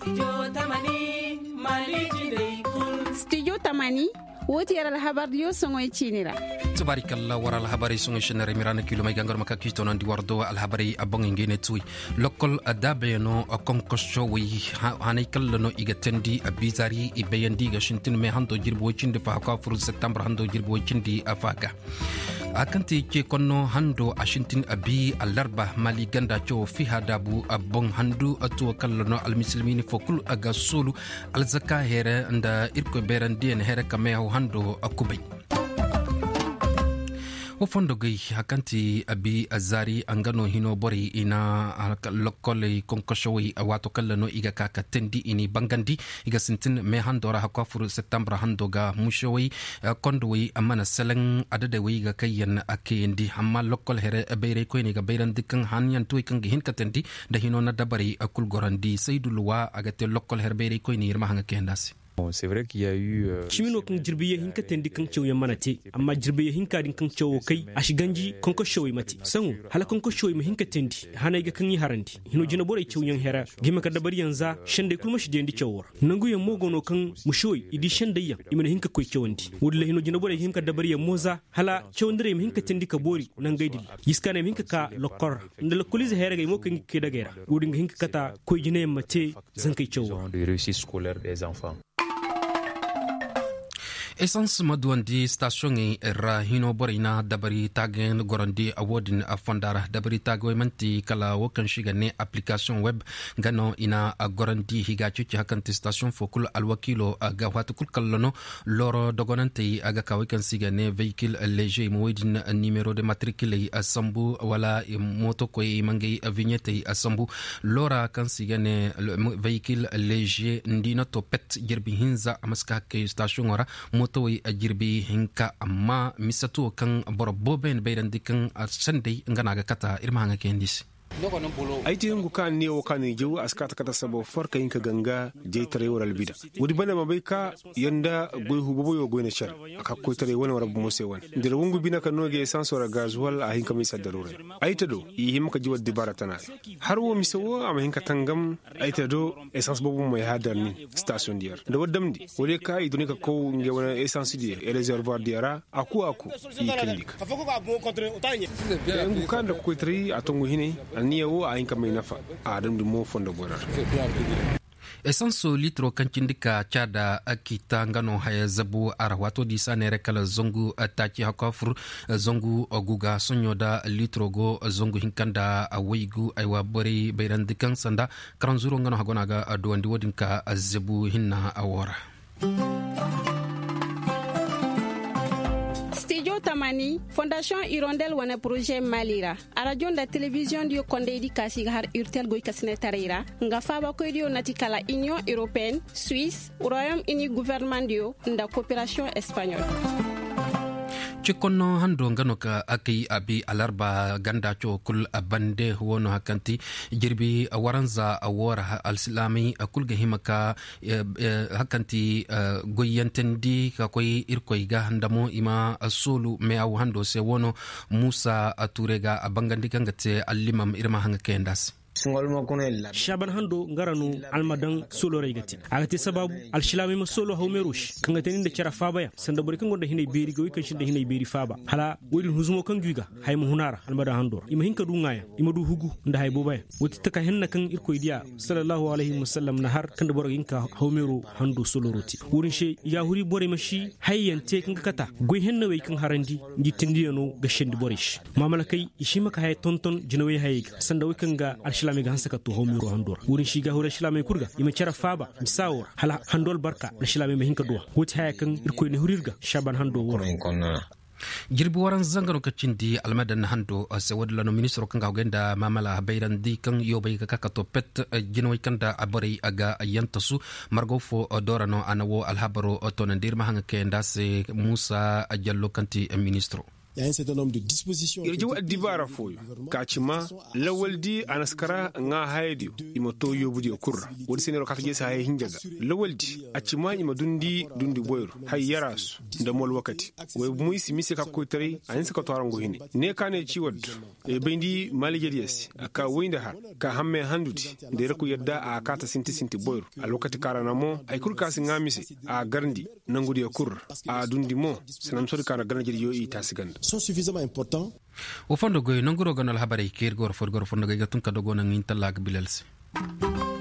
studio tamani woti yara habar yo songo chinira tabarikalla wara alhabari songo shenere mirana kilo may gangar maka kito nan di wardo alhabari abong ngene tui lokol adabe no konkosho wi hanay kallano igatendi abizari ibayandi ga shintin me hando jirbo chindi fa ka furu september hando jirbo chindi afaka akanti ke konno hando ashintin abi alarba mali ganda cho fi hadabu abong handu atu kallano almuslimini fokul aga sulu alzaka here nda irko berandi en here kame hando akubay o fondo gay hakanti abi azari angano hino bori ina lokole konkoshowi wato kallano iga kaka tendi ini bangandi iga sintin me handora hakwa furu september handoga mushowi kondowi amana seleng adade wi ga kayen akendi amma lokol here beere ko ni ga beeran dikkan hanyan toy kan hin katendi da hino na dabari akul gorandi saydulwa agate lokol here beere ko ni irma hanga kendasi. C'est vrai qu'il y a eu chimino kan jirbiye hinka tendi kan cew yamanate amma jirbiye hinka din kan cew kai ashiganji konko showi mati sangu hala konko showi ma hinka tendi hanay ga kan yi harandi hino jina bore cew yan hera gima ka dabari yanza shende kulma shi dendi cewor nangu ya mogono kan mushoyi idi shende ya imana hinka koy cewandi wudla hino jina bore hinka dabari ya moza hala cewndire ma hinka tendi ka bori nan gaidil yiskane hinka ka lokor ndal kulize hera ga mo kan ke dagera wudinga hinka kata koy jine mate zan kai cewor de réussite scolaire des enfants. Essence madwandi station era hino borina dabari tagen gorandi awardin afondara dabari tagwe manti kala wokan shiga ne application web gano ina gorandi higa chuchi hakanti station fokul alwakilo aga watu kul kallono loro dogonante aga kawikan siga ne véhicule léger moidin numéro de matricule asambu wala moto ko mangi vignette asambu lora kan siga ne véhicule léger ndina to pet jirbi hinza amaska ke station ora toy ajirbi hinka amma misatu kan boroboben bayran dikan sandai ngana ga kata irma hanga kendis aiti ngu kan ne o kan jewu askata kata sabo farka yinka ganga je tare wal bida wudi bana mabai ka yanda goy hu bobo yo goy na char aka ko tare wani wara bu mose wan dire wongu bina kan noge sansora gazuwal a hinka mi sadarure aita do yi himka jiwad dibara tana har wo misawo am hinka tangam aita do essence bobo mai hadar ni station diar da wadam di wode ka iduni ka ko nge wana essence di e reservoir diara aku yi kindik ngu kan da ko tare atongu hine niyawo a yinka mai nafa a adam da mo fondo borar essence litro kancindika chada akita ngano haya zabu arawato di sanere kala zongu ataki hakafur zongu oguga sonyoda litro go zongu hinkanda awaigu aywa bori bayrandikan sanda karanzuro ngano hagonaga adwandi wodinka zabu hinna awora Tamani Fondation Hirondelle wana projet Malira a radio da télévision dio konde di kasi har urtel goy kasne tarira nga faba ko dio natikala Union Européenne Suisse Royaume-Uni gouvernement dio nda coopération espagnole chikono hando ngano ka aki abi alarba ganda cho kul abande wono hakanti jirbi waranza awora al-islami kulga himaka hakanti goyantendi ka koy irkoy ga handamo ima sulu me aw hando se wono Musa Aturega abangandi kangate alimam irma hanga kendas shaban hando ngaranu almadan solo reygati agati sababu alshilami ma solo hawmerush kanga tenin da cara fabaya sanda bari kan gonda hinay beri go kan shinda hinay beri faba hala wodin huzumo kan guiga haymu hunara almadan hando ima hinka du ngaya ima du hugu nda hay bobaya woti taka henna kan irko idiya sallallahu alaihi wasallam nahar kan da boro hinka hawmeru hando solo roti wurin she ya huri bore mashi hayyante kan kata goy henna way kan harandi ngitindiyano gashendi borish mamala kai ishima ka hay tonton jinawe hayga sanda way kan ga alshilami ga hansaka to homiro handor wurin shiga hore shilame kurga ima cara faba misawor hala handol barka na shilame me hinka duwa wuta haya kan irko ne hurirga shaban hando wor jirbi waran zangaro kacindi almadan hando se wadlano ministro kan gawgenda mamala bayran di kan yobay ka kakato pet jinoy kanda abari aga yantasu margofo dorano anawo alhabaro otonandir mahanga kenda se Musa Jallo kanti ministro irjiwa adibara foyo kachima lawaldi anaskara nga haydio imoto yobudi kurra wodi senero kata jesa hay hinjaga lawaldi achima dundi boyro hay yarasu da mol wakati we muisi mise ka koitare ansa ka torango hini ne kane ciwad e bendi maligedies aka winda har ka hamme handudi de reku yadda a kata sinti boyro a lokati karanamo ay kurka singamise a garndi nangudi kurra a dundi mo sanam sori kana garnajiri yo ita siganda sont suffisamment importants. O fondo goy nanguro ganal habari kirgor forgor fondo gay gatun kadogo nang intalag bilelse.